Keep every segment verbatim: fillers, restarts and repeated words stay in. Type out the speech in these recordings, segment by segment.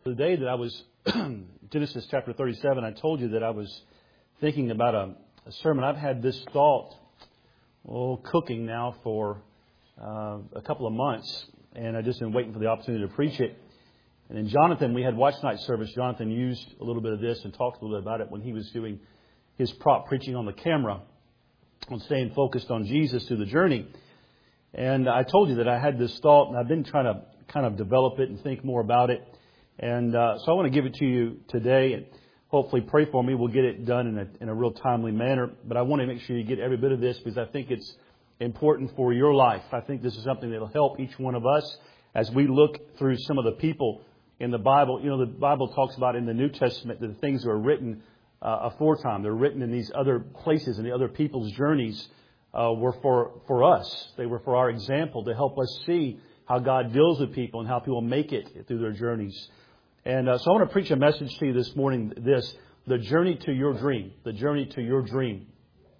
The day that I was, Genesis chapter thirty-seven, I told you that I was thinking about a, a sermon. I've had this thought, oh, cooking now for uh, a couple of months, and I've just been waiting for the opportunity to preach it. And then Jonathan, we had watch night service. Jonathan used a little bit of this and talked a little bit about it when he was doing his prop preaching on the camera, on staying focused on Jesus through the journey. And I told you that I had this thought, and I've been trying to kind of develop it and think more about it. And uh, so I want to give it to you today, and hopefully pray for me. We'll get it done in a, in a real timely manner. But I want to make sure you get every bit of this because I think it's important for your life. I think this is something that will help each one of us as we look through some of the people in the Bible. You know, the Bible talks about in the New Testament that the things that are written uh, aforetime. They're written in these other places and the other people's journeys uh, were for, for us. They were for our example to help us see how God deals with people and how people make it through their journeys. And uh, so I want to preach a message to you this morning, this, the journey to your dream, the journey to your dream.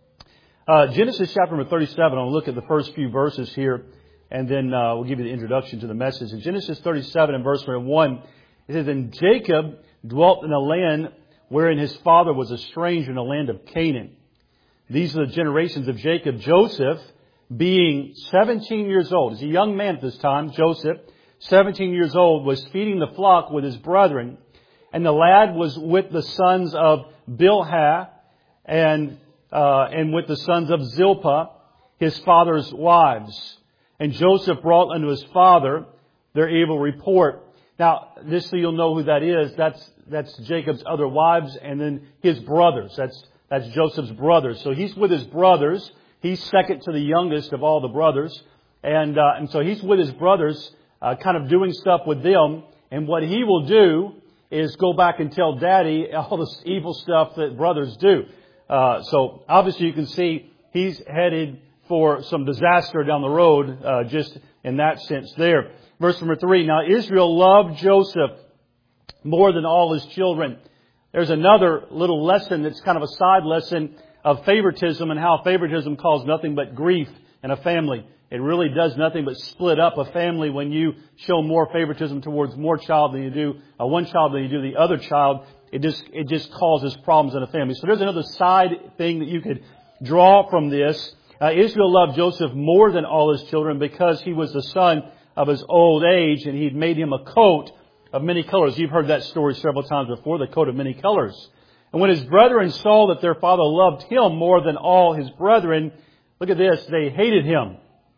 Uh, Genesis chapter number thirty-seven, I'll look at the first few verses here, and then uh, we'll give you the introduction to the message. In Genesis thirty-seven and verse one, it says, "And Jacob dwelt in a land wherein his father was a stranger in the land of Canaan. These are the generations of Jacob. Joseph, being seventeen years old," he's a young man at this time, Joseph, seventeen years old, was feeding the flock with his brethren. And the lad was with the sons of Bilhah and uh, and with the sons of Zilpah, his father's wives. And Joseph brought unto his father their evil report. Now, just so you'll know who that is, that's that's Jacob's other wives and then his brothers. That's that's Joseph's brothers. So he's with his brothers. He's second to the youngest of all the brothers. And uh, and so he's with his brothers, uh, kind of doing stuff with them. And what he will do is go back and tell Daddy all this evil stuff that brothers do. Uh, so obviously you can see he's headed for some disaster down the road, uh, just in that sense there. Verse number three, "Now Israel loved Joseph more than all his children." There's another little lesson that's kind of a side lesson of favoritism and how favoritism caused nothing but grief in a family. It really does nothing but split up a family when you show more favoritism towards more child than you do uh, one child than you do the other child. It just it just causes problems in a family. So there's another side thing that you could draw from this. Uh, Israel loved Joseph more than all his children because he was the son of his old age, and he'd made him a coat of many colors. You've heard that story several times before, the coat of many colors. And when his brethren saw that their father loved him more than all his brethren, look at this, they hated him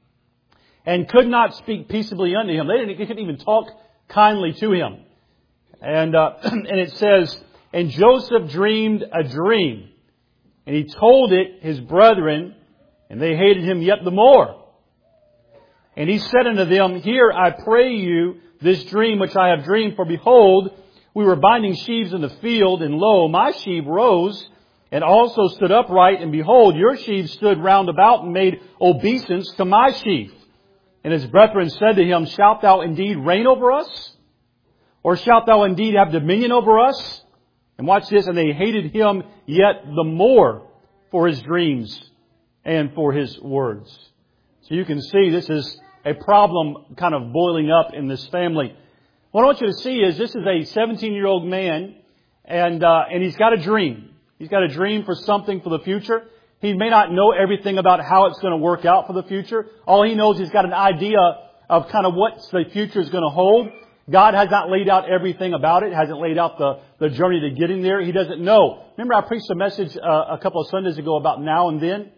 and could not speak peaceably unto him. They, didn't, they couldn't even talk kindly to him. And, uh, and it says, "And Joseph dreamed a dream, and he told it his brethren, and they hated him yet the more. And he said unto them, Hear, I pray you, this dream which I have dreamed. For behold, we were binding sheaves in the field, and lo, my sheaf rose, and also stood upright, and behold, your sheaves stood round about, and made obeisance to my sheaf. And his brethren said to him, Shalt thou indeed reign over us? Or shalt thou indeed have dominion over us? And watch this, and they hated him yet the more for his dreams and for his words." So you can see this is a problem kind of boiling up in this family. What I want you to see is this is a seventeen-year-old man, and uh, and he's got a dream. He's got a dream for something for the future. He may not know everything about how it's going to work out for the future. All he knows is he's got an idea of kind of what the future is going to hold. God has not laid out everything about it, hasn't laid out the, the journey to getting there. He doesn't know. Remember I preached a message uh, a couple of Sundays ago about now and then?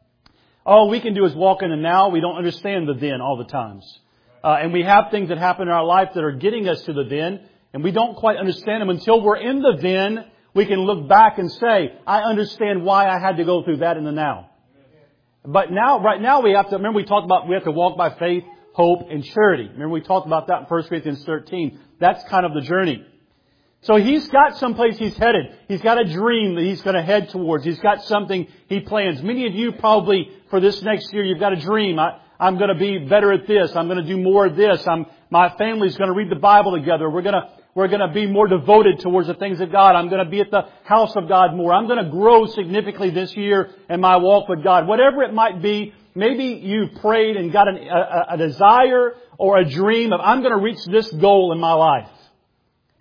All we can do is walk in the now. We don't understand the then all the times. Uh, and we have things that happen in our life that are getting us to the then, and we don't quite understand them until we're in the then. We can look back and say, I understand why I had to go through that in the now. But now, right now we have to, remember we talked about we have to walk by faith, hope, and charity. Remember we talked about that in First Corinthians thirteen. That's kind of the journey. So he's got someplace he's headed. He's got a dream that he's going to head towards. He's got something he plans. Many of you probably for this next year, you've got a dream. I, I'm going to be better at this. I'm going to do more of this. I'm, my family's going to read the Bible together. We're going to, we're going to be more devoted towards the things of God. I'm going to be at the house of God more. I'm going to grow significantly this year in my walk with God. Whatever it might be, maybe you prayed and got an, a, a desire or a dream of, I'm going to reach this goal in my life.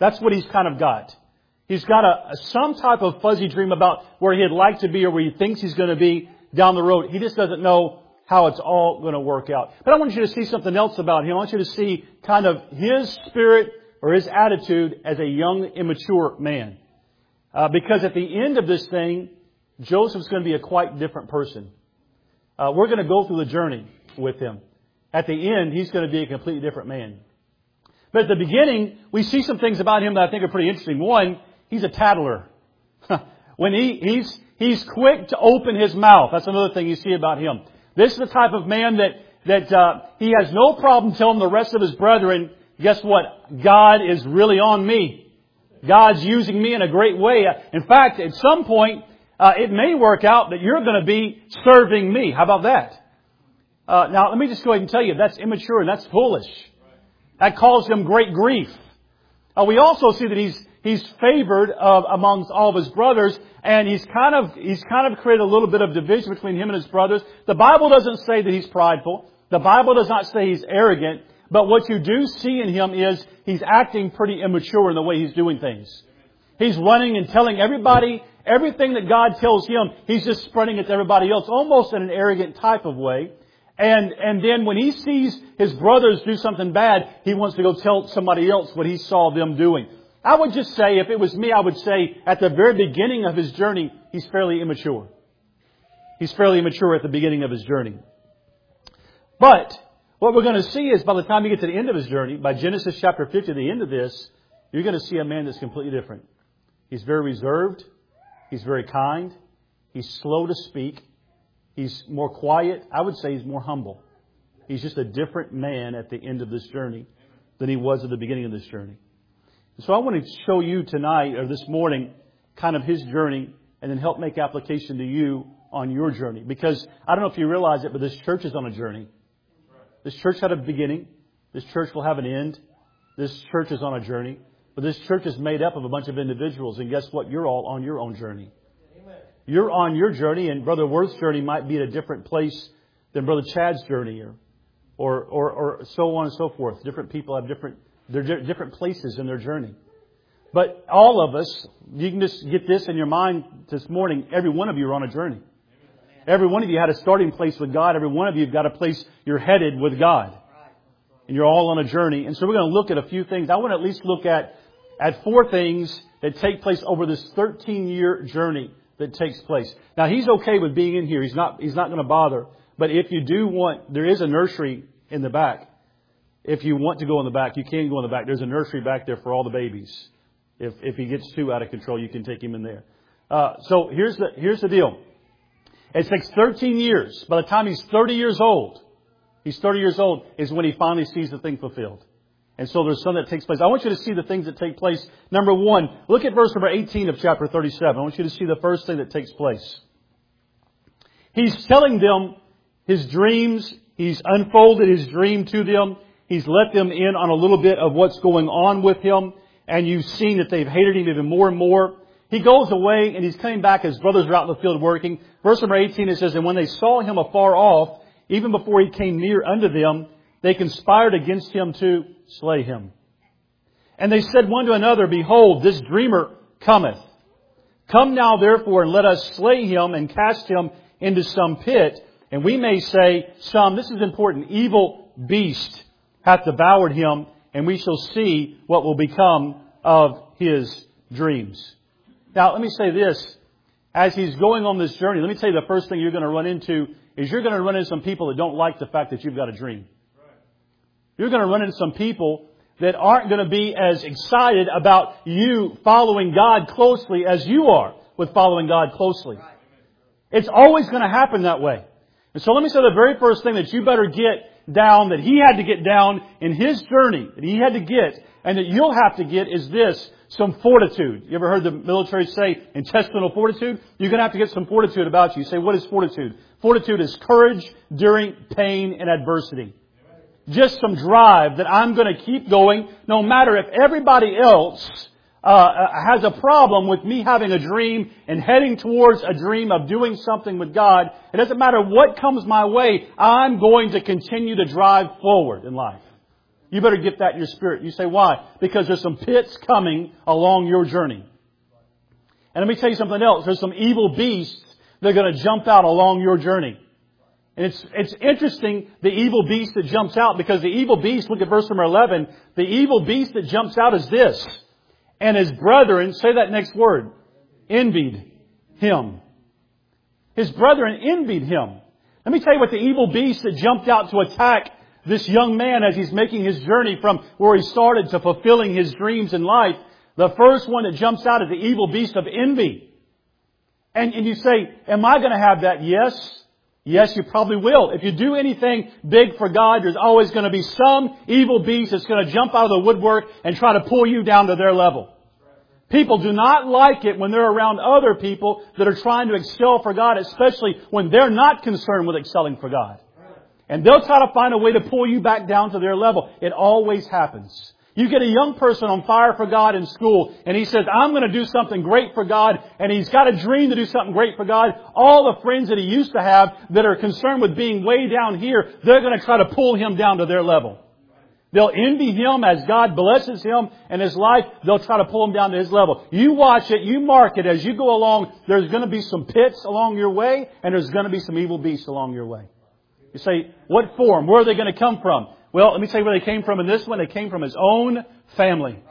That's what he's kind of got. He's got a, some type of fuzzy dream about where he'd like to be or where he thinks he's going to be down the road. He just doesn't know how it's all going to work out. But I want you to see something else about him. I want you to see kind of his spirit or his attitude as a young, immature man. Uh, because at the end of this thing, Joseph's going to be a quite different person. Uh, we're going to go through the journey with him. At the end, he's going to be a completely different man. But at the beginning, we see some things about him that I think are pretty interesting. One, he's a tattler. When he, he's, he's quick to open his mouth. That's another thing you see about him. This is the type of man that, that, uh, he has no problem telling the rest of his brethren, guess what? God is really on me. God's using me in a great way. In fact, at some point, uh, it may work out that you're going to be serving me. How about that? Uh, now, let me just go ahead and tell you, that's immature and that's foolish. That caused him great grief. Uh, we also see that he's he's favored uh, amongst all of his brothers, and he's kind of he's kind of created a little bit of division between him and his brothers. The Bible doesn't say that he's prideful. The Bible does not say he's arrogant. But what you do see in him is he's acting pretty immature in the way he's doing things. He's running and telling everybody everything that God tells him. He's just spreading it to everybody else, almost in an arrogant type of way. And and then when he sees his brothers do something bad, he wants to go tell somebody else what he saw them doing. I would just say, if it was me, I would say at the very beginning of his journey, he's fairly immature. He's fairly immature at the beginning of his journey. But what we're going to see is by the time you get to the end of his journey, by Genesis chapter fifty, the end of this, you're going to see a man that's completely different. He's very reserved. He's very kind. He's slow to speak. He's more quiet. I would say he's more humble. He's just a different man at the end of this journey than he was at the beginning of this journey. So I want to show you tonight or this morning kind of his journey and then help make application to you on your journey. Because I don't know if you realize it, but this church is on a journey. This church had a beginning. This church will have an end. This church is on a journey. But this church is made up of a bunch of individuals. And guess what? You're all on your own journey. You're on your journey, and Brother Worth's journey might be at a different place than Brother Chad's journey, or, or, or, or so on and so forth. Different people have different, they're different places in their journey. But all of us, you can just get this in your mind this morning. Every one of you are on a journey. Every one of you had a starting place with God. Every one of you have got a place you're headed with God, and you're all on a journey. And so we're going to look at a few things. I want to at least look at at four things that take place over this thirteen-year journey that takes place. Now, he's okay with being in here. He's not, he's not going to bother. But if you do want, there is a nursery in the back. If you want to go in the back, you can go in the back. There's a nursery back there for all the babies. If, if he gets too out of control, you can take him in there. Uh, so here's the, here's the deal. It takes thirteen years. By the time he's thirty years old, he's thirty years old is when he finally sees the thing fulfilled. And so there's something that takes place. I want you to see the things that take place. Number one, look at verse number eighteen of chapter thirty-seven. I want you to see the first thing that takes place. He's telling them his dreams. He's unfolded his dream to them. He's let them in on a little bit of what's going on with him. And you've seen that they've hated him even more and more. He goes away and he's coming back. His brothers are out in the field working. Verse number eighteen, it says, "And when they saw him afar off, even before he came near unto them, they conspired against him to slay him. And they said one to another, Behold, this dreamer cometh. Come now therefore and let us slay him and cast him into some pit. And we may say, some," this is important, "evil beast hath devoured him, and we shall see what will become of his dreams." Now, let me say this. As he's going on this journey, let me tell you the first thing you're going to run into is you're going to run into some people that don't like the fact that you've got a dream. You're going to run into some people that aren't going to be as excited about you following God closely as you are with following God closely. It's always going to happen that way. And so let me say the very first thing that you better get down, that he had to get down in his journey, that he had to get, and that you'll have to get, is this, some fortitude. You ever heard the military say intestinal fortitude? You're going to have to get some fortitude about you. You say, what is fortitude? Fortitude is courage during pain and adversity. Just some drive that I'm going to keep going no matter if everybody else uh, has a problem with me having a dream and heading towards a dream of doing something with God. It doesn't matter what comes my way. I'm going to continue to drive forward in life. You better get that in your spirit. You say, why? Because there's some pits coming along your journey. And let me tell you something else. There's some evil beasts that are going to jump out along your journey. And it's, it's interesting, the evil beast that jumps out, because the evil beast, look at verse number eleven, the evil beast that jumps out is this. And his brethren, say that next word, envied him. His brethren envied him. Let me tell you what the evil beast that jumped out to attack this young man as he's making his journey from where he started to fulfilling his dreams in life. The first one that jumps out is the evil beast of envy. And, and you say, am I going to have that? Yes. Yes, you probably will. If you do anything big for God, there's always going to be some evil beast that's going to jump out of the woodwork and try to pull you down to their level. People do not like it when they're around other people that are trying to excel for God, especially when they're not concerned with excelling for God. And they'll try to find a way to pull you back down to their level. It always happens. You get a young person on fire for God in school, and he says, I'm going to do something great for God, and he's got a dream to do something great for God. All the friends that he used to have that are concerned with being way down here, they're going to try to pull him down to their level. They'll envy him as God blesses him and his life. They'll try to pull him down to his level. You watch it, you mark it as you go along. There's going to be some pits along your way, and there's going to be some evil beasts along your way. You say, what form? Where are they going to come from? Well, let me tell you where they came from in this one. They came from his own family.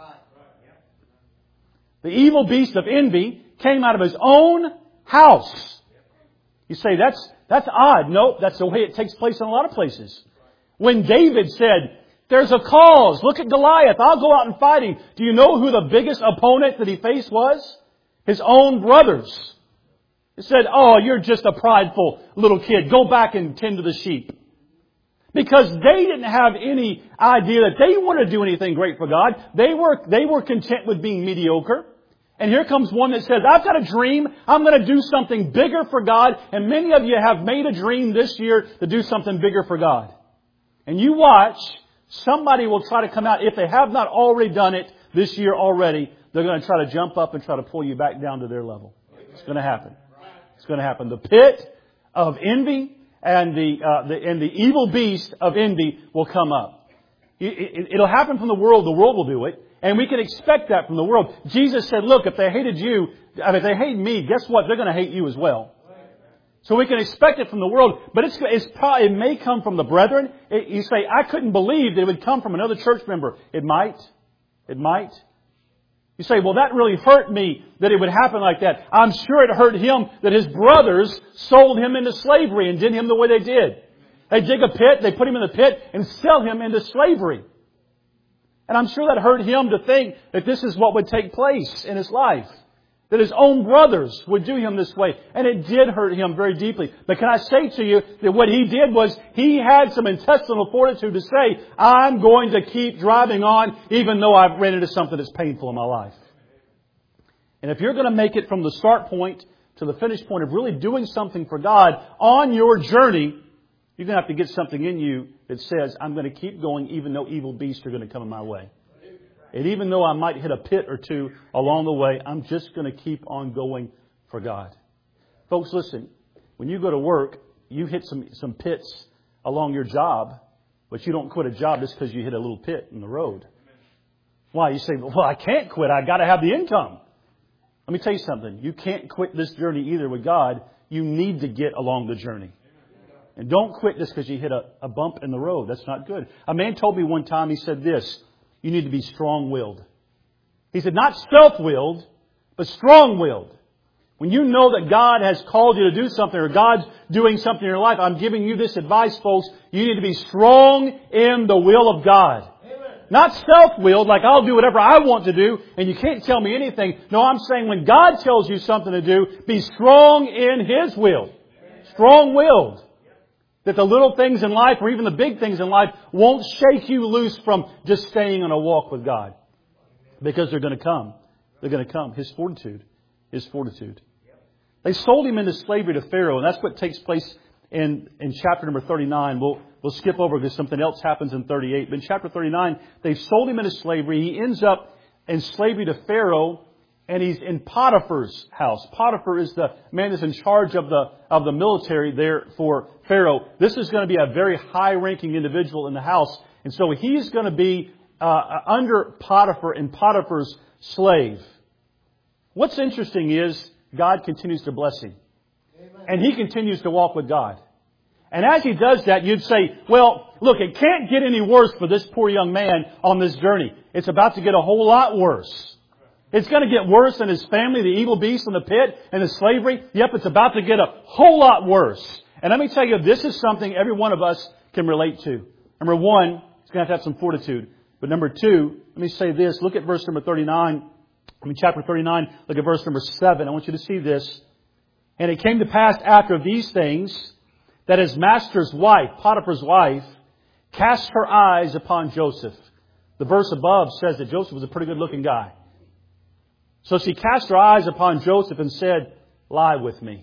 The evil beast of envy came out of his own house. You say, that's that's odd. No, that's the way it takes place in a lot of places. When David said, there's a cause. Look at Goliath. I'll go out and fight him. Do you know who the biggest opponent that he faced was? His own brothers. He said, oh, you're just a prideful little kid. Go back and tend to the sheep. Because they didn't have any idea that they wanted to do anything great for God. They were, they were content with being mediocre. And here comes one that says, I've got a dream. I'm going to do something bigger for God. And many of you have made a dream this year to do something bigger for God. And you watch, somebody will try to come out. If they have not already done it this year already, they're going to try to jump up and try to pull you back down to their level. It's going to happen. It's going to happen. The pit of envy and the, uh, the and the evil beast of envy will come up. It, it, it'll happen from the world. The world will do it. And we can expect that from the world. Jesus said, look, if they hated you, if they hate me, guess what? They're going to hate you as well. So we can expect it from the world. But it's, it's probably, it may come from the brethren. It, you say, I couldn't believe that it would come from another church member. It might. It might. You say, well, that really hurt me that it would happen like that. I'm sure it hurt him that his brothers sold him into slavery and did him the way they did. They dig a pit, they put him in the pit and sell him into slavery. And I'm sure that hurt him to think that this is what would take place in his life. That his own brothers would do him this way. And it did hurt him very deeply. But can I say to you that what he did was he had some intestinal fortitude to say, I'm going to keep driving on even though I've ran into something that's painful in my life. And if you're going to make it from the start point to the finish point of really doing something for God on your journey, you're going to have to get something in you that says, I'm going to keep going even though evil beasts are going to come in my way. And even though I might hit a pit or two along the way, I'm just going to keep on going for God. Folks, listen, when you go to work, you hit some, some pits along your job, but you don't quit a job just because you hit a little pit in the road. Why? You say, well, I can't quit. I got to have the income. Let me tell you something. You can't quit this journey either with God. You need to get along the journey. And don't quit just because you hit a, a bump in the road. That's not good. A man told me one time, he said this, you need to be strong-willed. He said, not self-willed, but strong-willed. When you know that God has called you to do something or God's doing something in your life, I'm giving you this advice, folks. You need to be strong in the will of God. Amen. Not self-willed, like I'll do whatever I want to do and you can't tell me anything. No, I'm saying when God tells you something to do, be strong in His will. Strong-willed. That the little things in life or even the big things in life won't shake you loose from just staying on a walk with God. Because they're going to come. They're going to come. His fortitude. His fortitude. They sold him into slavery to Pharaoh. And that's what takes place in, in chapter number thirty-nine. We'll, we'll skip over because something else happens in thirty-eight. But in chapter thirty-nine, they've sold him into slavery. He ends up in slavery to Pharaoh. And he's in Potiphar's house. Potiphar is the man that's in charge of the of the military there for Pharaoh. This is going to be a very high-ranking individual in the house. And so he's going to be uh, under Potiphar and Potiphar's slave. What's interesting is God continues to bless him. Amen. And he continues to walk with God. And as he does that, you'd say, well, look, it can't get any worse for this poor young man on this journey. It's about to get a whole lot worse. It's going to get worse than his family, the evil beast in the pit, and the slavery. Yep, it's about to get a whole lot worse. And let me tell you, this is something every one of us can relate to. Number one, he's going to have to have some fortitude. But number two, let me say this. Look at verse number thirty-nine. I mean, chapter thirty-nine. Look at verse number seven. I want you to see this. And it came to pass after these things that his master's wife, Potiphar's wife, cast her eyes upon Joseph. The verse above says that Joseph was a pretty good looking guy. So she cast her eyes upon Joseph and said, lie with me.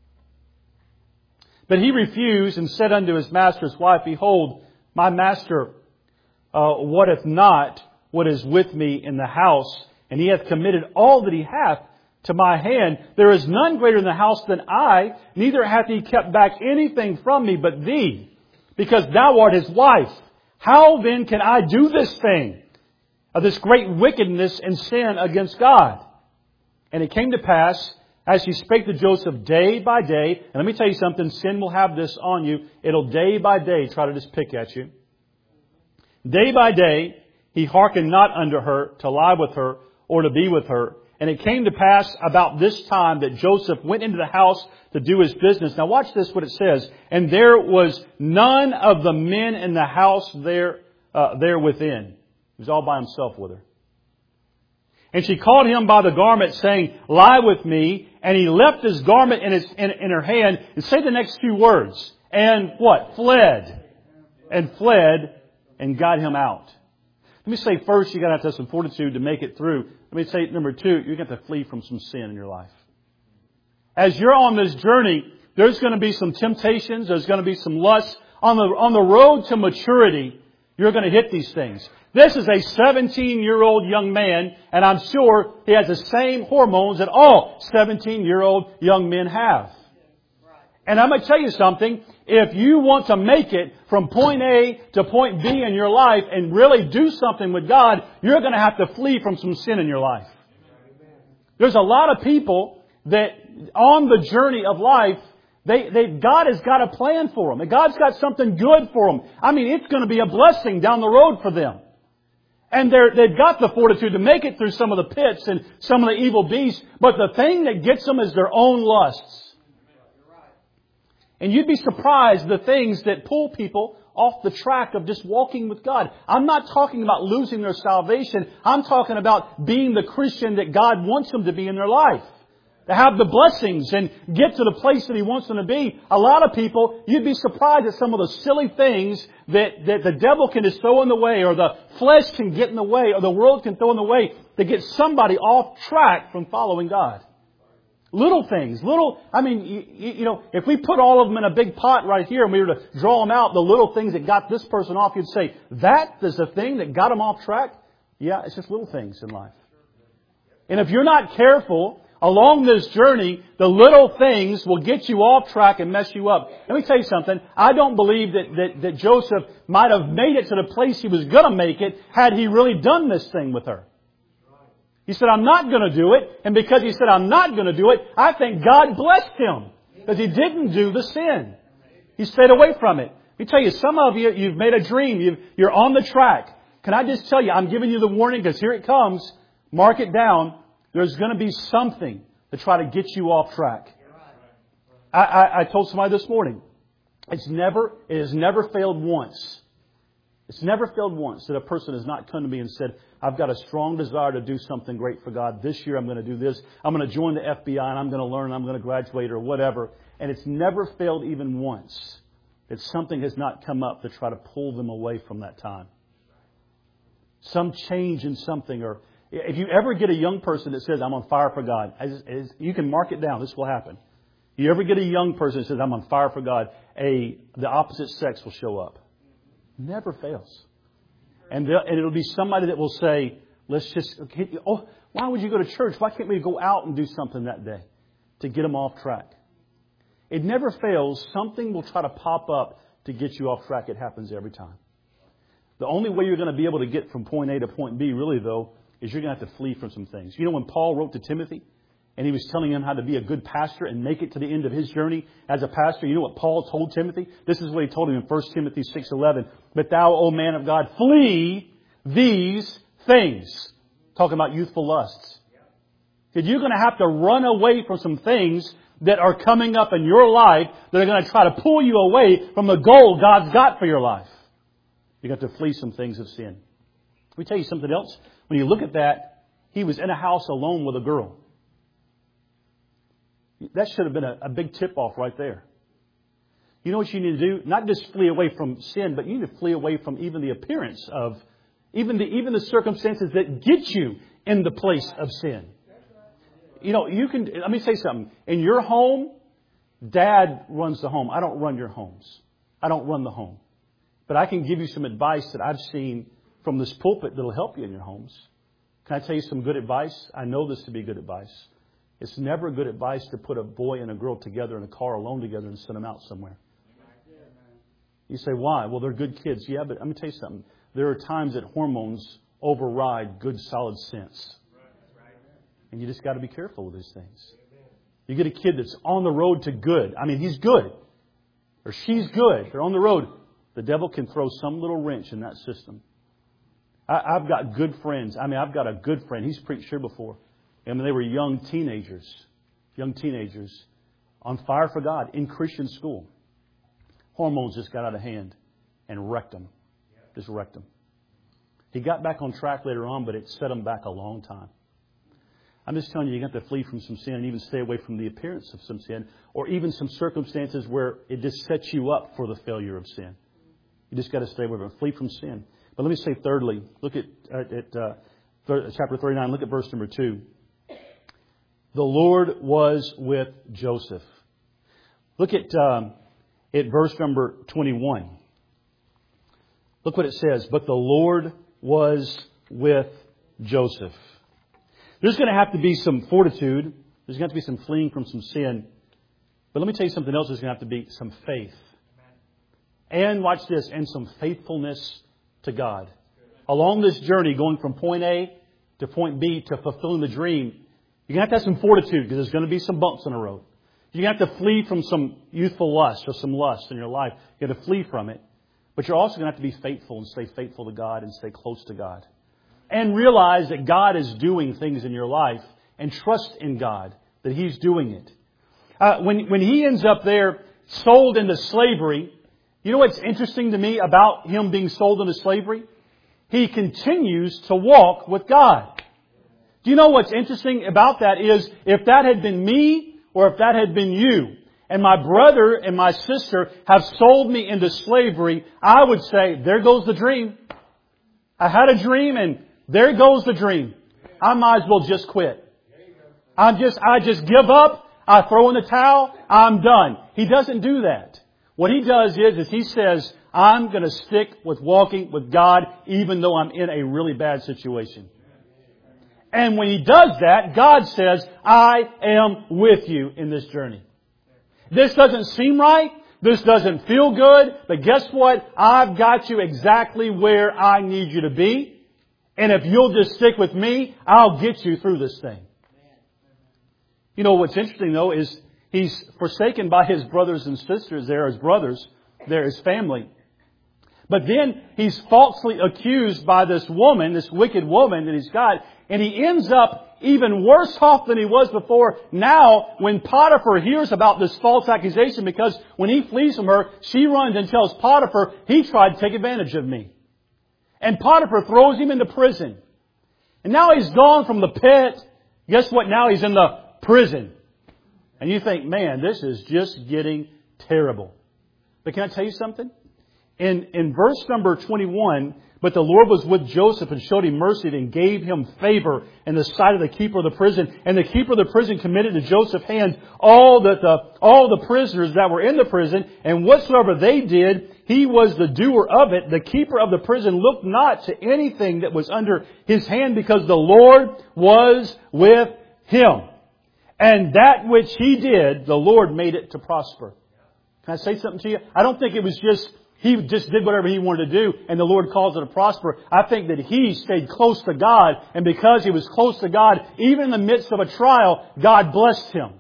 But he refused and said unto his master's wife, behold, my master uh, wotteth not what is with me in the house, and he hath committed all that he hath to my hand. There is none greater in the house than I, neither hath he kept back anything from me but thee, because thou art his wife. How then can I do this thing, of this great wickedness and sin against God? And it came to pass, as she spake to Joseph day by day, and let me tell you something, sin will have this on you. It'll day by day try to just pick at you. Day by day, he hearkened not unto her to lie with her or to be with her. And it came to pass about this time that Joseph went into the house to do his business. Now watch this, what it says. And there was none of the men in the house there, uh, there within. He was all by himself with her. And she called him by the garment, saying, lie with me. And he left his garment in, his, in, in her hand. And say the next few words. And what? Fled. And fled and got him out. Let me say first, you've got to have to have some fortitude to make it through. Let me say number two, you're going to have to flee from some sin in your life. As you're on this journey, there's going to be some temptations. There's going to be some lust. On the, on the road to maturity, you're going to hit these things. This is a seventeen-year-old young man, and I'm sure he has the same hormones that all seventeen-year-old young men have. And I'm going to tell you something. If you want to make it from point A to point B in your life and really do something with God, you're going to have to flee from some sin in your life. There's a lot of people that on the journey of life, they, they, God has got a plan for them. God's got something good for them. I mean, it's going to be a blessing down the road for them. And they're, they've got the fortitude to make it through some of the pits and some of the evil beasts. But the thing that gets them is their own lusts. And you'd be surprised the things that pull people off the track of just walking with God. I'm not talking about losing their salvation. I'm talking about being the Christian that God wants them to be in their life. To have the blessings and get to the place that He wants them to be. A lot of people, you'd be surprised at some of the silly things that, that the devil can just throw in the way, or the flesh can get in the way, or the world can throw in the way to get somebody off track from following God. Little things, little, I mean, you, you know, if we put all of them in a big pot right here and we were to draw them out, the little things that got this person off, you'd say, that is the thing that got them off track? Yeah, it's just little things in life. And if you're not careful, along this journey, the little things will get you off track and mess you up. Let me tell you something. I don't believe that, that, that Joseph might have made it to the place he was going to make it had he really done this thing with her. He said, I'm not going to do it. And because he said, I'm not going to do it, I think God blessed him. Because he didn't do the sin. He stayed away from it. Let me tell you, some of you, you've made a dream. You've, you're on the track. Can I just tell you, I'm giving you the warning because here it comes. Mark it down. There's going to be something to try to get you off track. I, I, I told somebody this morning, it's never, it has never failed once. It's never failed once that a person has not come to me and said, I've got a strong desire to do something great for God. This year I'm going to do this. I'm going to join the F B I and I'm going to learn. I'm going to graduate or whatever. And it's never failed even once that something has not come up to try to pull them away from that time. Some change in something. Or if you ever get a young person that says, I'm on fire for God, as, as, you can mark it down. This will happen. You ever get a young person that says, I'm on fire for God, a the opposite sex will show up. Never fails. And, and it'll be somebody that will say, let's just, oh, why would you go to church? Why can't we go out and do something that day to get them off track? It never fails. Something will try to pop up to get you off track. It happens every time. The only way you're going to be able to get from point A to point B, really, though, is you're going to have to flee from some things. You know, when Paul wrote to Timothy, and he was telling him how to be a good pastor and make it to the end of his journey as a pastor, you know what Paul told Timothy? This is what he told him in First Timothy six eleven. But thou, O man of God, flee these things. Talking about youthful lusts. That you're going to have to run away from some things that are coming up in your life that are going to try to pull you away from the goal God's got for your life. You got to flee some things of sin. Let me tell you something else. When you look at that, he was in a house alone with a girl. That should have been a, a big tip-off right there. You know what you need to do? Not just flee away from sin, but you need to flee away from even the appearance of, even the, even the circumstances that get you in the place of sin. You know, you can, let me say something. In your home, Dad runs the home. I don't run your homes. I don't run the home. But I can give you some advice that I've seen from this pulpit that will help you in your homes. Can I tell you some good advice? I know this to be good advice. It's never good advice to put a boy and a girl together in a car alone together and send them out somewhere. You say, why? Well, they're good kids. Yeah, but let me tell you something. There are times that hormones override good, solid sense. And you just got to be careful with these things. You get a kid that's on the road to good. I mean, he's good. Or she's good. They're on the road. The devil can throw some little wrench in that system. I, I've got good friends. I mean, I've got a good friend. He's preached here before. I mean, they were young teenagers. Young teenagers. On fire for God. In Christian school. Hormones just got out of hand. And wrecked them. Just wrecked them. He got back on track later on, but it set him back a long time. I'm just telling you, you have to flee from some sin and even stay away from the appearance of some sin, or even some circumstances where it just sets you up for the failure of sin. You just got to stay away from it. Flee from sin. But let me say thirdly, look at, at, at uh, th- chapter thirty-nine, look at verse number two. The Lord was with Joseph. Look at, um, at verse number twenty-one. Look what it says. But the Lord was with Joseph. There's going to have to be some fortitude. There's going to have to be some fleeing from some sin. But let me tell you something else. There's going to have to be some faith. And watch this. And some faithfulness to God. Along this journey, going from point A to point B to fulfilling the dream, you're going to have to have some fortitude because there's going to be some bumps on the road. You're going to have to flee from some youthful lust or some lust in your life. You have to flee from it. But you're also going to have to be faithful and stay faithful to God and stay close to God. And realize that God is doing things in your life and trust in God that He's doing it. Uh, when, when he ends up there sold into slavery, you know what's interesting to me about him being sold into slavery? He continues to walk with God. Do you know what's interesting about that is if that had been me or if that had been you and my brother and my sister have sold me into slavery, I would say, there goes the dream. I had a dream and there goes the dream. I might as well just quit. I'm just, I just give up. I throw in the towel. I'm done. He doesn't do that. What he does is, is he says, I'm going to stick with walking with God even though I'm in a really bad situation. And when he does that, God says, I am with you in this journey. This doesn't seem right. This doesn't feel good. But guess what? I've got you exactly where I need you to be. And if you'll just stick with me, I'll get you through this thing. You know, what's interesting, though, is he's forsaken by his brothers and sisters. They're his brothers. They're his family. But then he's falsely accused by this woman, this wicked woman that he's got. And he ends up even worse off than he was before. Now, when Potiphar hears about this false accusation, because when he flees from her, she runs and tells Potiphar, he tried to take advantage of me. And Potiphar throws him into prison. And now he's gone from the pit. Guess what? Now he's in the prison. And you think, man, this is just getting terrible. But can I tell you something? In, in verse number twenty-one, but the Lord was with Joseph and showed him mercy and gave him favor in the sight of the keeper of the prison. And the keeper of the prison committed to Joseph's hand all the, the, all the prisoners that were in the prison. And whatsoever they did, he was the doer of it. The keeper of the prison looked not to anything that was under his hand because the Lord was with him. And that which he did, the Lord made it to prosper. Can I say something to you? I don't think it was just He just did whatever he wanted to do, and the Lord caused it to prosper. I think that he stayed close to God, and because he was close to God, even in the midst of a trial, God blessed him.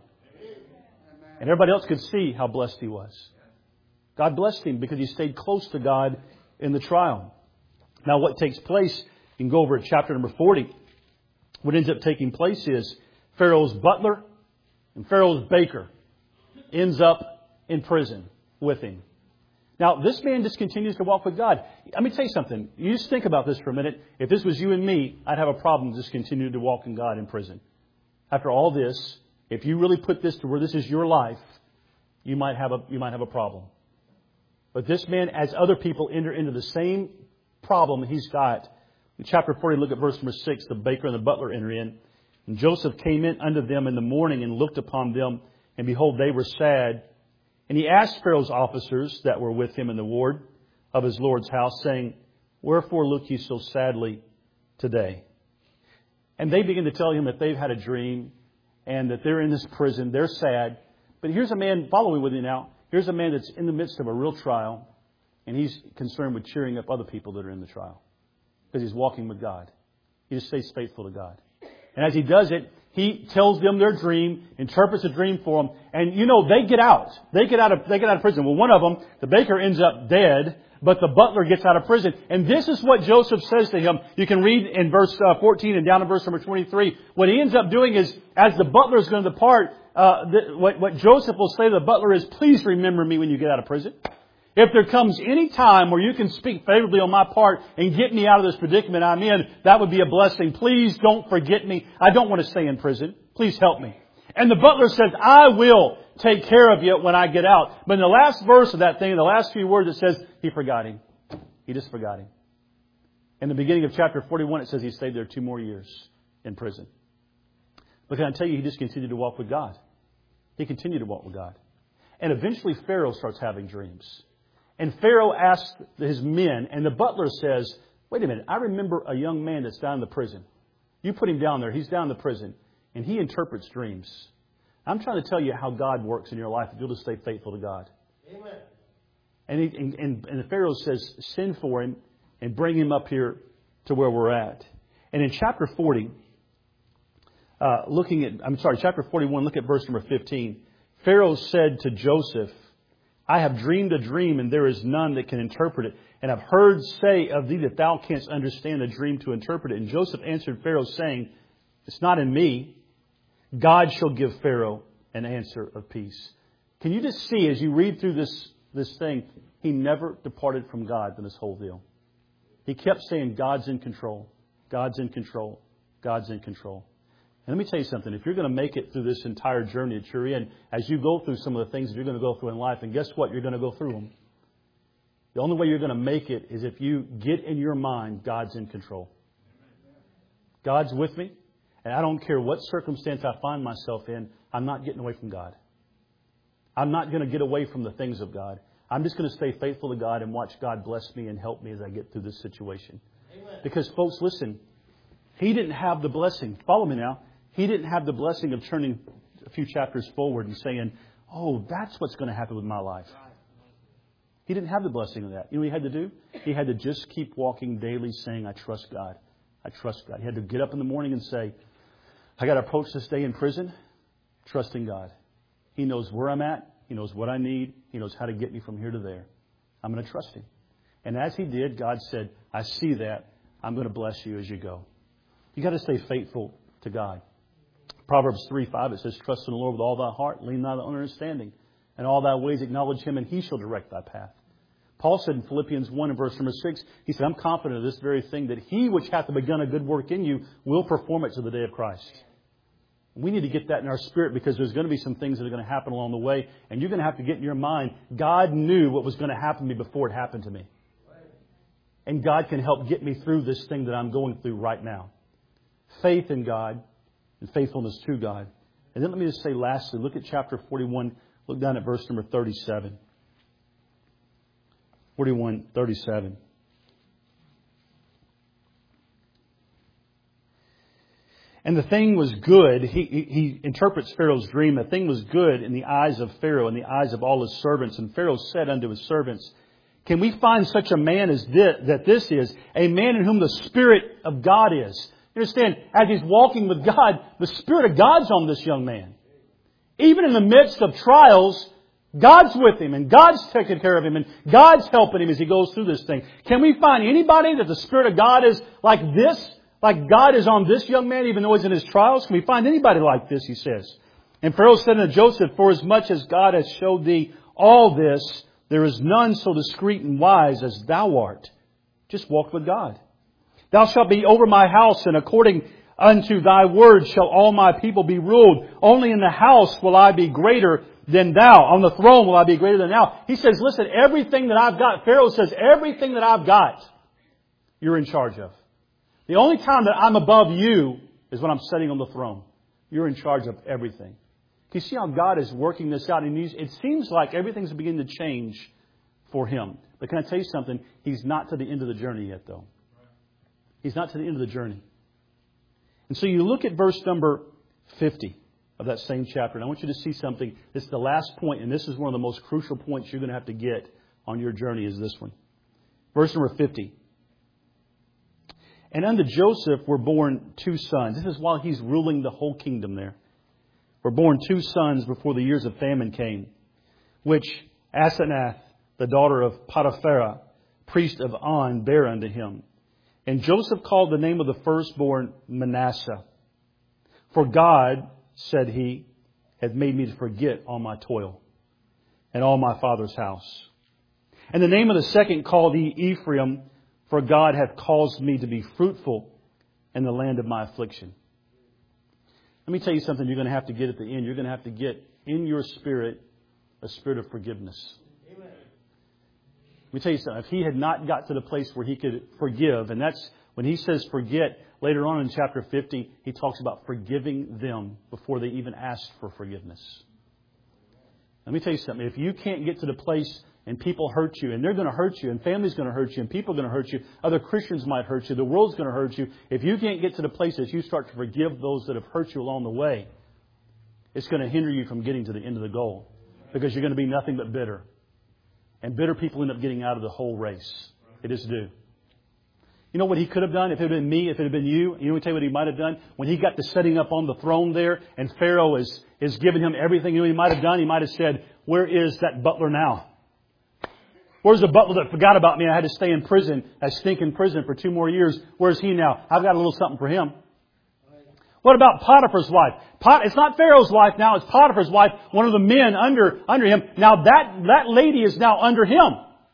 And everybody else could see how blessed he was. God blessed him because he stayed close to God in the trial. Now what takes place, you can go over at chapter number forty. What ends up taking place is Pharaoh's butler and Pharaoh's baker ends up in prison with him. Now, this man just continues to walk with God. Let me tell you something. You just think about this for a minute. If this was you and me, I'd have a problem just continuing to walk in God in prison. After all this, if you really put this to where this is your life, you might have a you might have a problem. But this man, as other people enter into the same problem he's got, in chapter forty, look at verse number six. The baker and the butler enter in. And Joseph came in unto them in the morning and looked upon them, and behold, they were sad. And he asked Pharaoh's officers that were with him in the ward of his Lord's house, saying, Wherefore look ye so sadly today? And they begin to tell him that they've had a dream and that they're in this prison. They're sad. But here's a man, following with you now, here's a man that's in the midst of a real trial, and he's concerned with cheering up other people that are in the trial because he's walking with God. He just stays faithful to God. And as he does it, he tells them their dream, interprets the dream for them, and you know, they get out. They get out of, they get out of prison. Well, one of them, the baker, ends up dead, but the butler gets out of prison. And this is what Joseph says to him. You can read in verse uh, fourteen and down to verse number twenty-three. What he ends up doing is, as the butler is going to depart, uh, the, what, what Joseph will say to the butler is, please remember me when you get out of prison. If there comes any time where you can speak favorably on my part and get me out of this predicament I'm in, that would be a blessing. Please don't forget me. I don't want to stay in prison. Please help me. And the butler says, I will take care of you when I get out. But in the last verse of that thing, in the last few words, it says he forgot him. He just forgot him. In the beginning of chapter forty-one, it says he stayed there two more years in prison. But can I tell you, he just continued to walk with God. He continued to walk with God. And eventually Pharaoh starts having dreams. And Pharaoh asks his men, and the butler says, wait a minute, I remember a young man that's down in the prison. You put him down there. He's down in the prison. And he interprets dreams. I'm trying to tell you how God works in your life if you'll just stay faithful to God. Amen. And, he, and, and, and the Pharaoh says, send for him and bring him up here to where we're at. And in chapter forty, uh, looking at, I'm sorry, chapter forty-one, look at verse number fifteen. Pharaoh said to Joseph, I have dreamed a dream, and there is none that can interpret it. And I've heard say of thee that thou canst understand a dream to interpret it. And Joseph answered Pharaoh, saying, it's not in me. God shall give Pharaoh an answer of peace. Can you just see, as you read through this, this thing, he never departed from God in this whole deal. He kept saying, God's in control. God's in control. God's in control. And let me tell you something. If you're going to make it through this entire journey that you're in, as you go through some of the things that you're going to go through in life, and guess what? You're going to go through them. The only way you're going to make it is if you get in your mind, God's in control. God's with me. And I don't care what circumstance I find myself in, I'm not getting away from God. I'm not going to get away from the things of God. I'm just going to stay faithful to God and watch God bless me and help me as I get through this situation. Amen. Because, folks, listen, he didn't have the blessing. Follow me now. He didn't have the blessing of turning a few chapters forward and saying, oh, that's what's going to happen with my life. He didn't have the blessing of that. You know what he had to do? He had to just keep walking daily saying, I trust God. I trust God. He had to get up in the morning and say, I got to approach this day in prison, trusting God. He knows where I'm at. He knows what I need. He knows how to get me from here to there. I'm going to trust Him. And as he did, God said, I see that. I'm going to bless you as you go. You got to stay faithful to God. Proverbs three five, it says, trust in the Lord with all thy heart, lean not on understanding. And all thy ways acknowledge Him, and He shall direct thy path. Paul said in Philippians one and verse number six, he said, I'm confident of this very thing, that He which hath begun a good work in you will perform it to the day of Christ. We need to get that in our spirit, because there's going to be some things that are going to happen along the way. And you're going to have to get in your mind, God knew what was going to happen to me before it happened to me. And God can help get me through this thing that I'm going through right now. Faith in God and faithfulness to God. And then let me just say lastly, look at chapter forty-one. Look down at verse number thirty-seven. forty-one, thirty-seven. And the thing was good. He, he, he interprets Pharaoh's dream. The thing was good in the eyes of Pharaoh and the eyes of all his servants. And Pharaoh said unto his servants, Can we find such a man as this, that this is, a man in whom the Spirit of God is? You understand, as he's walking with God, the Spirit of God's on this young man. Even in the midst of trials, God's with him and God's taking care of him and God's helping him as he goes through this thing. Can we find anybody that the Spirit of God is like this? Like God is on this young man even though he's in his trials? Can we find anybody like this, he says? And Pharaoh said unto Joseph, For as much as God has showed thee all this, there is none so discreet and wise as thou art. Just walk with God. Thou shalt be over my house, and according unto thy word shall all my people be ruled. Only in the house will I be greater than thou. On the throne will I be greater than thou. He says, listen, everything that I've got, Pharaoh says, everything that I've got, you're in charge of. The only time that I'm above you is when I'm sitting on the throne. You're in charge of everything. Can you see how God is working this out? And it seems like everything's beginning to change for him. But can I tell you something? He's not to the end of the journey yet, though. He's not to the end of the journey. And so you look at verse number fifty of that same chapter. And I want you to see something. This is the last point, and this is one of the most crucial points you're going to have to get on your journey is this one. Verse number fifty. And unto Joseph were born two sons. This is while he's ruling the whole kingdom there. Were born two sons before the years of famine came, which Asenath, the daughter of Potipharah, priest of On, bare unto him. And Joseph called the name of the firstborn Manasseh. For God, said he, hath made me to forget all my toil and all my father's house. And the name of the second called he Ephraim, for God hath caused me to be fruitful in the land of my affliction. Let me tell you something you're going to have to get at the end. You're going to have to get in your spirit a spirit of forgiveness. Amen. Let me tell you something. If he had not got to the place where he could forgive, and that's when he says forget, later on in chapter fifty, he talks about forgiving them before they even asked for forgiveness. Let me tell you something. If you can't get to the place and people hurt you, and they're going to hurt you, and family's going to hurt you, and people are going to hurt you, other Christians might hurt you, the world's going to hurt you. If you can't get to the place that you start to forgive those that have hurt you along the way, it's going to hinder you from getting to the end of the goal. Because you're going to be nothing but bitter. And bitter people end up getting out of the whole race. It is due. You know what he could have done if it had been me, if it had been you? You know what, tell you what he might have done? When he got to setting up on the throne there and Pharaoh is, is giving him everything, you know what he might have done? He might have said, where is that butler now? Where's the butler that forgot about me? I had to stay in prison, I stink in prison for two more years. Where's he now? I've got a little something for him. What about Potiphar's wife? Pot, it's not Pharaoh's wife now, it's Potiphar's wife, one of the men under, under him. Now that, that lady is now under him.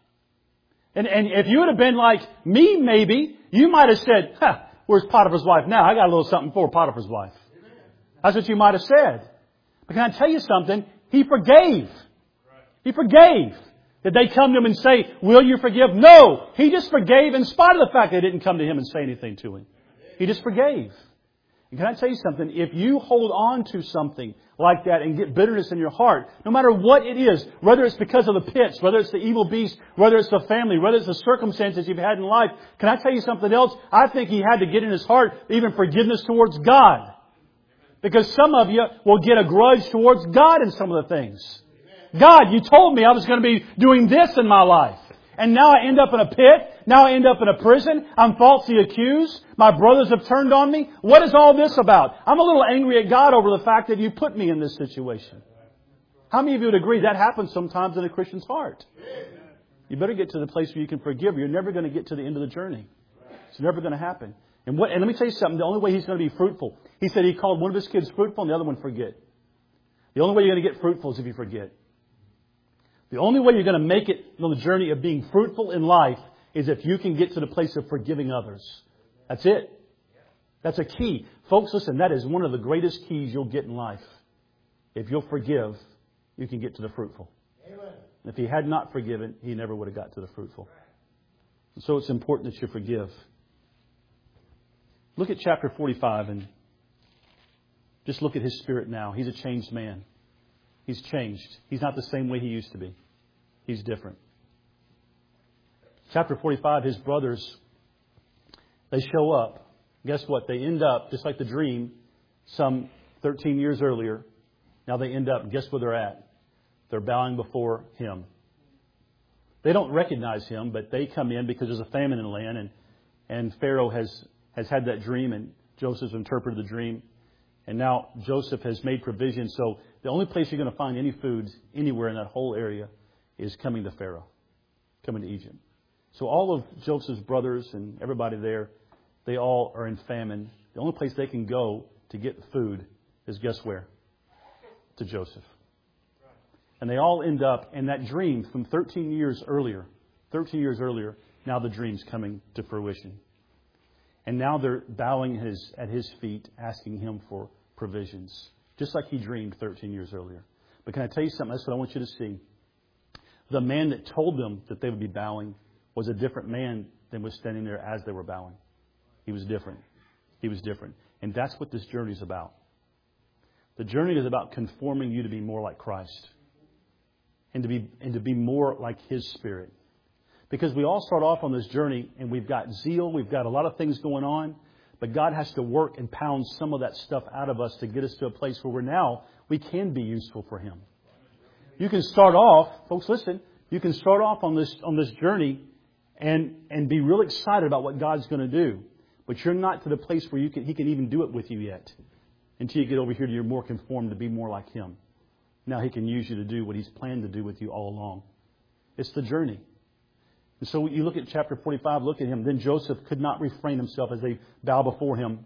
And, and if you would have been like me, maybe, you might have said, huh, where's Potiphar's wife now? I got a little something for Potiphar's wife. That's what you might have said. But can I tell you something? He forgave. He forgave. Did they come to him and say, will you forgive? No. He just forgave in spite of the fact they didn't come to him and say anything to him. He just forgave. And can I tell you something? If you hold on to something like that and get bitterness in your heart, no matter what it is, whether it's because of the pits, whether it's the evil beast, whether it's the family, whether it's the circumstances you've had in life, can I tell you something else? I think he had to get in his heart even forgiveness towards God. Because some of you will get a grudge towards God in some of the things. God, you told me I was going to be doing this in my life. And now I end up in a pit. Now I end up in a prison. I'm falsely accused. My brothers have turned on me. What is all this about? I'm a little angry at God over the fact that you put me in this situation. How many of you would agree that happens sometimes in a Christian's heart? You better get to the place where you can forgive. You're never going to get to the end of the journey. It's never going to happen. And, what, and let me tell you something. The only way he's going to be fruitful, he said he called one of his kids fruitful and the other one forget. The only way you're going to get fruitful is if you forget. The only way you're going to make it on the journey of being fruitful in life is if you can get to the place of forgiving others. That's it. That's a key. Folks, listen, that is one of the greatest keys you'll get in life. If you'll forgive, you can get to the fruitful. Amen. If he had not forgiven, he never would have got to the fruitful. And so it's important that you forgive. Look at chapter forty-five and just look at his spirit now. He's a changed man. He's changed. He's not the same way he used to be. He's different. Chapter forty-five, his brothers, they show up. Guess what? They end up, just like the dream, some thirteen years earlier. Now they end up, guess where they're at? They're bowing before him. They don't recognize him, but they come in because there's a famine in the land, and, and Pharaoh has, has had that dream, and Joseph interpreted the dream. And now Joseph has made provision. So the only place you're going to find any food anywhere in that whole area is coming to Pharaoh, coming to Egypt. So all of Joseph's brothers and everybody there, they all are in famine. The only place they can go to get food is guess where? To Joseph. And they all end up in that dream from thirteen years earlier. thirteen years earlier, now the dream's coming to fruition. And now they're bowing his, at his feet, asking him for provisions. Just like he dreamed thirteen years earlier. But can I tell you something? That's what I want you to see. The man that told them that they would be bowing was a different man than was standing there as they were bowing. He was different. He was different. And that's what this journey is about. The journey is about conforming you to be more like Christ. And to be, and to be more like His Spirit. Because we all start off on this journey and we've got zeal, we've got a lot of things going on, but God has to work and pound some of that stuff out of us to get us to a place where we're now, we can be useful for Him. You can start off, folks listen, you can start off on this on this journey and, and be real excited about what God's going to do. But you're not to the place where you can He can even do it with you yet. Until you get over here to you're more conformed to be more like Him. Now He can use you to do what He's planned to do with you all along. It's the journey. And so you look at chapter forty-five, look at him. Then Joseph could not refrain himself as they bow before him,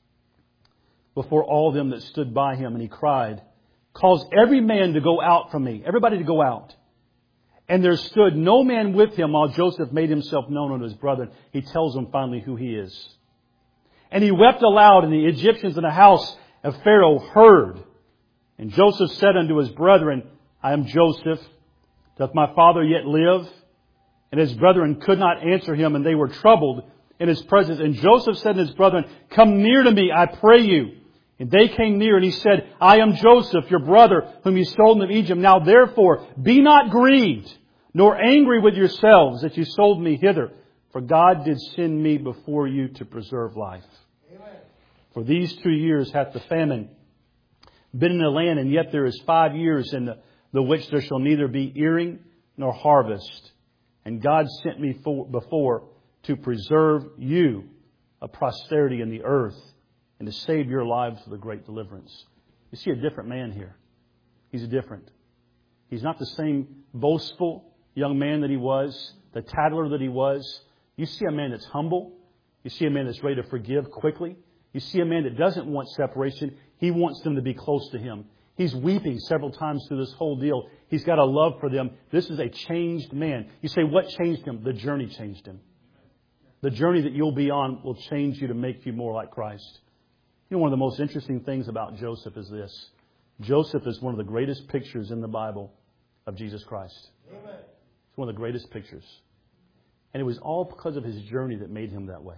before all them that stood by him. And he cried, "Cause every man to go out from me." Everybody to go out. And there stood no man with him while Joseph made himself known unto his brethren. He tells them finally who he is. And he wept aloud, and the Egyptians in the house of Pharaoh heard. And Joseph said unto his brethren, "I am Joseph. Doth my father yet live?" And his brethren could not answer him, and they were troubled in his presence. And Joseph said to his brethren, "Come near to me, I pray you." And they came near, and he said, "I am Joseph, your brother, whom you sold into Egypt. Now therefore, be not grieved, nor angry with yourselves that you sold me hither. For God did send me before you to preserve life. Amen. For these two years hath the famine been in the land, and yet there is five years in the, the which there shall neither be earing nor harvest. And God sent me for, before to preserve you a posterity in the earth and to save your lives with a great deliverance." You see a different man here. He's different. He's not the same boastful young man that he was, the tattler that he was. You see a man that's humble. You see a man that's ready to forgive quickly. You see a man that doesn't want separation. He wants them to be close to him. He's weeping several times through this whole deal. He's got a love for them. This is a changed man. You say, what changed him? The journey changed him. The journey that you'll be on will change you to make you more like Christ. You know, one of the most interesting things about Joseph is this. Joseph is one of the greatest pictures in the Bible of Jesus Christ. Amen. It's one of the greatest pictures. And it was all because of his journey that made him that way.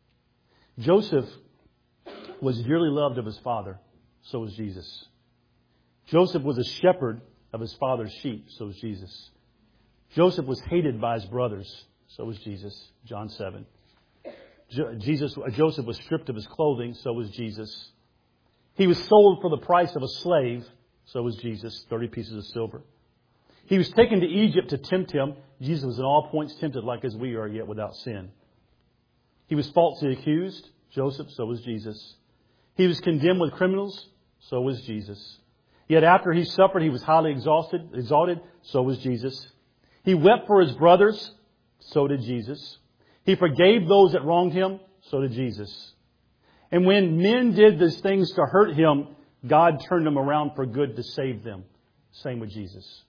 Joseph was dearly loved of his father. So was Jesus. Joseph was a shepherd of his father's sheep. So was Jesus. Joseph was hated by his brothers. So was Jesus. John seven. Jo- Jesus, Joseph was stripped of his clothing. So was Jesus. He was sold for the price of a slave. So was Jesus. thirty pieces of silver. He was taken to Egypt to tempt him. Jesus was in all points tempted like as we are, yet without sin. He was falsely accused. Joseph. So was Jesus. He was condemned with criminals. So was Jesus. Yet after he suffered, he was highly exhausted, exalted. So was Jesus. He wept for his brothers. So did Jesus. He forgave those that wronged him. So did Jesus. And when men did these things to hurt him, God turned them around for good to save them. Same with Jesus.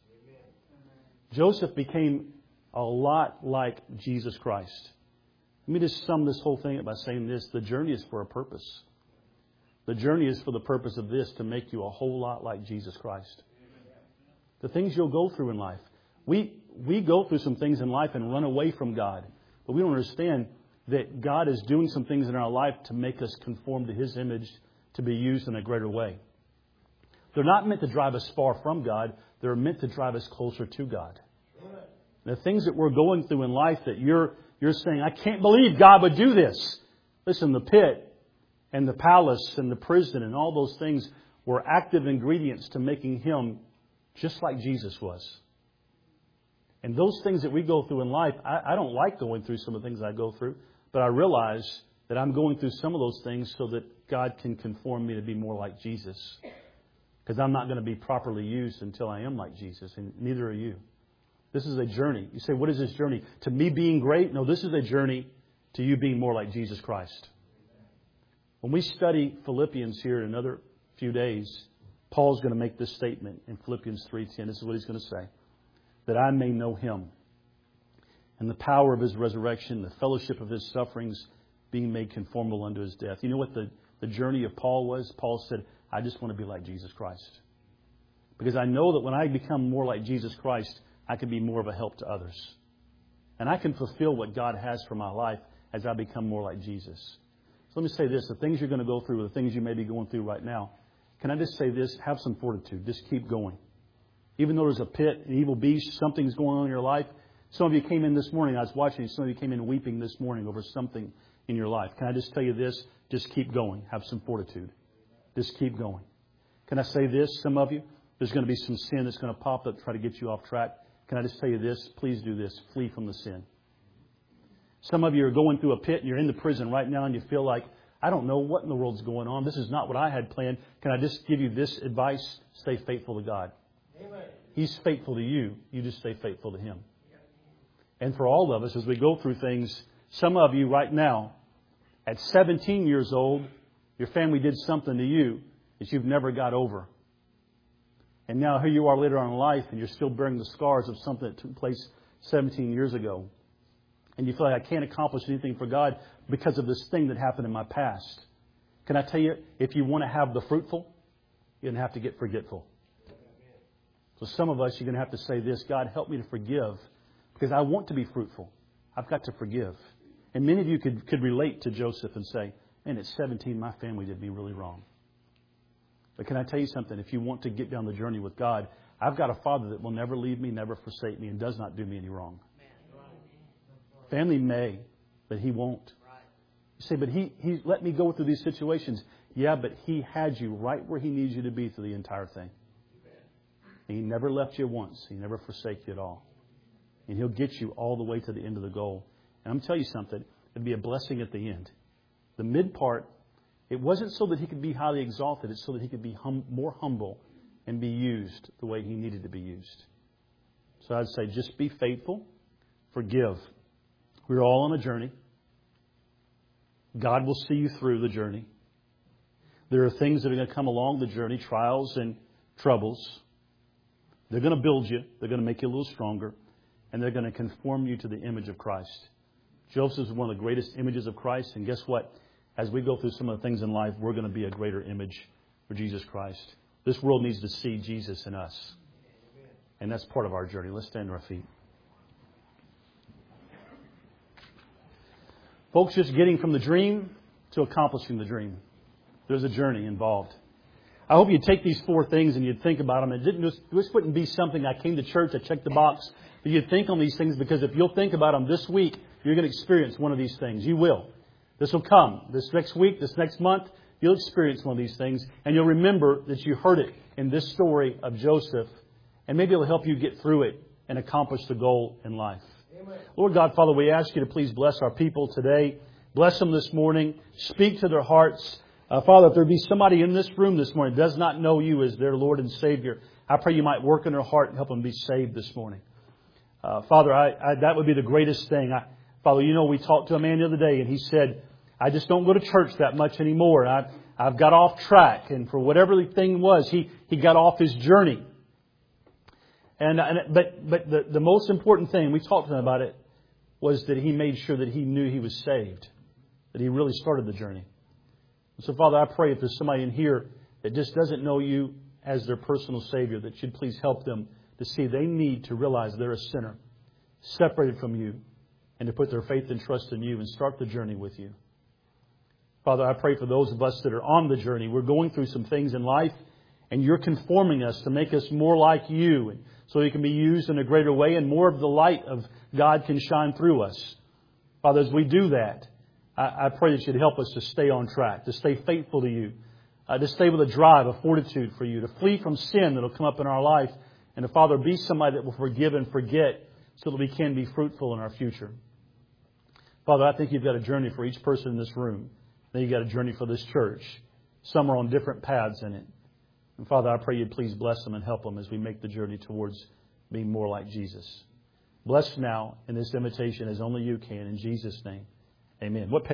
Joseph became a lot like Jesus Christ. Let me just sum this whole thing up by saying this. The journey is for a purpose. The journey is for the purpose of this, to make you a whole lot like Jesus Christ. The things you'll go through in life. We we go through some things in life and run away from God. But we don't understand that God is doing some things in our life to make us conform to His image, to be used in a greater way. They're not meant to drive us far from God. They're meant to drive us closer to God. The things that we're going through in life that you're you're saying, "I can't believe God would do this." Listen, the pit and the palace and the prison and all those things were active ingredients to making him just like Jesus was. And those things that we go through in life, I, I don't like going through some of the things I go through, but I realize that I'm going through some of those things so that God can conform me to be more like Jesus. Because I'm not going to be properly used until I am like Jesus, and neither are you. This is a journey. You say, what is this journey? To me being great? No, this is a journey to you being more like Jesus Christ. When we study Philippians here in another few days, Paul's going to make this statement in Philippians three ten. This is what he's going to say. That I may know Him and the power of His resurrection, the fellowship of His sufferings, being made conformable unto His death. You know what the, the journey of Paul was? Paul said, I just want to be like Jesus Christ. Because I know that when I become more like Jesus Christ, I can be more of a help to others. And I can fulfill what God has for my life as I become more like Jesus. So let me say this. The things you're going to go through, the things you may be going through right now, can I just say this? Have some fortitude. Just keep going. Even though there's a pit, an evil beast, something's going on in your life. Some of you came in this morning. I was watching. Some of you came in weeping this morning over something in your life. Can I just tell you this? Just keep going. Have some fortitude. Just keep going. Can I say this? Some of you, there's going to be some sin that's going to pop up, try to get you off track. Can I just tell you this? Please do this. Flee from the sin. Some of you are going through a pit and you're in the prison right now and you feel like, I don't know what in the world's going on. This is not what I had planned. Can I just give you this advice? Stay faithful to God. Amen. He's faithful to you. You just stay faithful to Him. And for all of us, as we go through things, some of you right now, at seventeen years old, your family did something to you that you've never got over. And now here you are later on in life and you're still bearing the scars of something that took place seventeen years ago. And you feel like I can't accomplish anything for God because of this thing that happened in my past. Can I tell you, if you want to have the fruitful, you're going to have to get forgetful. So some of us, you're going to have to say this, God, help me to forgive because I want to be fruitful. I've got to forgive. And many of you could, could relate to Joseph and say, man, at seventeen, my family did me really wrong. But can I tell you something? If you want to get down the journey with God, I've got a Father that will never leave me, never forsake me, and does not do me any wrong. Family may, but He won't. You say, but he, he let me go through these situations. Yeah, but He had you right where He needs you to be through the entire thing. And He never left you once. He never forsake you at all. And He'll get you all the way to the end of the goal. And I'm telling you something, it'd be a blessing at the end. The mid part, it wasn't so that He could be highly exalted. It's so that He could be hum, more humble and be used the way He needed to be used. So I'd say just be faithful. Forgive. We're all on a journey. God will see you through the journey. There are things that are going to come along the journey, trials and troubles. They're going to build you. They're going to make you a little stronger. And they're going to conform you to the image of Christ. Joseph is one of the greatest images of Christ. And guess what? As we go through some of the things in life, we're going to be a greater image for Jesus Christ. This world needs to see Jesus in us. And that's part of our journey. Let's stand to our feet. Folks, just getting from the dream to accomplishing the dream. There's a journey involved. I hope you take these four things and you'd think about them. It didn't just, this wouldn't be something I came to church, I checked the box. But you'd think on these things because if you'll think about them this week, you're going to experience one of these things. You will. This will come. This next week, this next month, you'll experience one of these things. And you'll remember that you heard it in this story of Joseph. And maybe it'll help you get through it and accomplish the goal in life. Amen. Lord God, Father, we ask You to please bless our people today. Bless them this morning. Speak to their hearts. Uh, Father, if there be somebody in this room this morning that does not know You as their Lord and Savior, I pray You might work in their heart and help them be saved this morning. Uh, Father, I, I, that would be the greatest thing. I, Father, you know, we talked to a man the other day and he said, I just don't go to church that much anymore. I've, I've got off track. And for whatever the thing was, he, he got off his journey. And, and But, but the, the most important thing, we talked to him about it, was that he made sure that he knew he was saved. That he really started the journey. So, Father, I pray if there's somebody in here that just doesn't know You as their personal Savior, that You'd please help them to see they need to realize they're a sinner, separated from You, and to put their faith and trust in You and start the journey with You. Father, I pray for those of us that are on the journey. We're going through some things in life, and You're conforming us to make us more like You, and so You can be used in a greater way, and more of the light of God can shine through us. Father, as we do that, I, I pray that You'd help us to stay on track, to stay faithful to You, uh, to stay with a drive, a fortitude for You, to flee from sin that will come up in our life, and to, Father, be somebody that will forgive and forget so that we can be fruitful in our future. Father, I think You've got a journey for each person in this room. Then You've got a journey for this church. Some are on different paths in it. And Father, I pray You'd please bless them and help them as we make the journey towards being more like Jesus. Bless now in this invitation as only You can. In Jesus' name, amen. What page